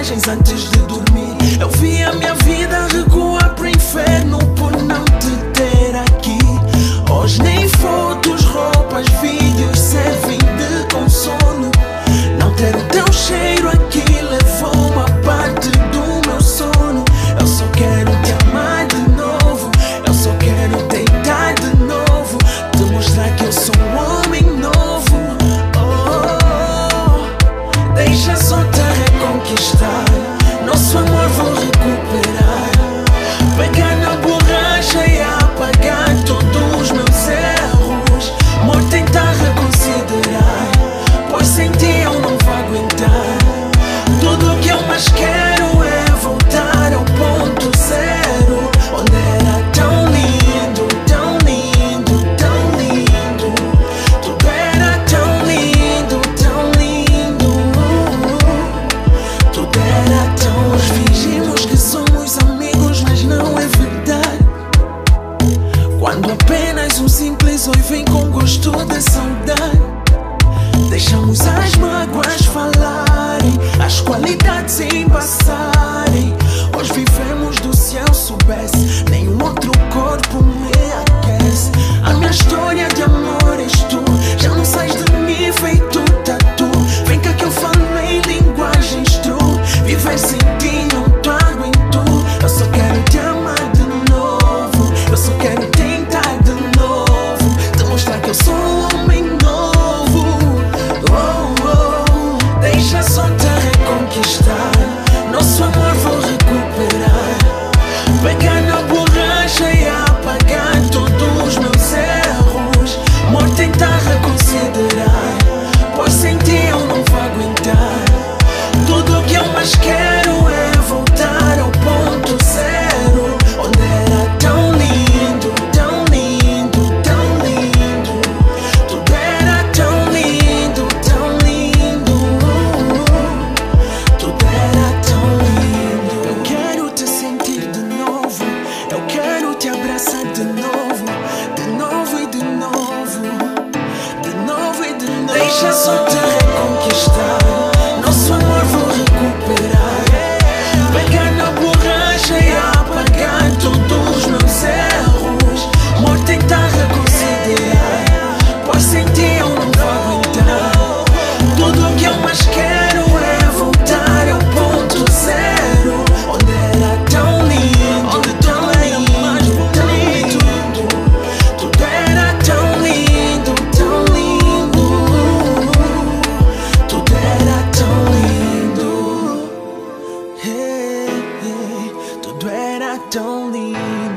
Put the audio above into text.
mensagens antes de dormir. Eu vi a minha vida recuar pro inferno por não te ter aqui. Hoje nem fotos, roupas, vídeos servem de consolo. Não ter o teu cheiro aqui levou uma parte do meu sono. Eu só quero te amar de novo, eu só quero deitar de novo, te mostrar que eu sou um homem novo. Oh, deixa só te reconquistar, nosso amor vou recuperar. Pegar na borracha e apagar todos os meus erros. Amor, tentar reconsiderar, pois sem ti eu não vou aguentar. Tudo que eu mais quero é voltar ao ponto zero, onde era tão lindo, tão lindo, tão lindo. Tudo era tão lindo, tão lindo. Tudo era tão... Nós fingimos que somos amigos, mas não é verdade. Quando apenas um simples oi vem com gosto de saudade. Deixamos as mágoas falarem, as qualidades em passarem. Hoje vivemos do se eu soubesse, nenhum outro corpo me aquece. A minha história de amor és tu, já não sais de mim feito tatu. Vem cá que eu falo em linguagens true, viver sem ti não te aguento. Eu só quero te amar de novo, eu só quero tentar de novo, te mostrar que eu sou um homem novo. Deixa só te reconquistar, nosso amor vou recuperar. Pegar na borracha e apagar todos os meus erros. Amor, tentar reconsiderar, pois sem ti eu não vou aguentar. Tudo que eu mais quero é voltar ao ponto zero, onde era tão lindo, tão lindo, tão lindo. Tudo era tão lindo, tão lindo. Tudo era tão lindo. Eu quero te sentir de novo, eu quero te abraçar de novo, de novo e de novo, de novo e de novo. Deixa só te reconquistar, nosso amor vou recuperar. Pegar na borracha e apagar todos os meus erros. Amor, tentar reconsiderar, pois sem ti eu não vou aguentar. Tudo que eu mais quero é voltar ao ponto zero, onde era tão lindo, tão lindo, tão lindo. Tudo era tão lindo, tão lindo. Tudo era tão lindo. Hey, hey, tudo era tão lindo.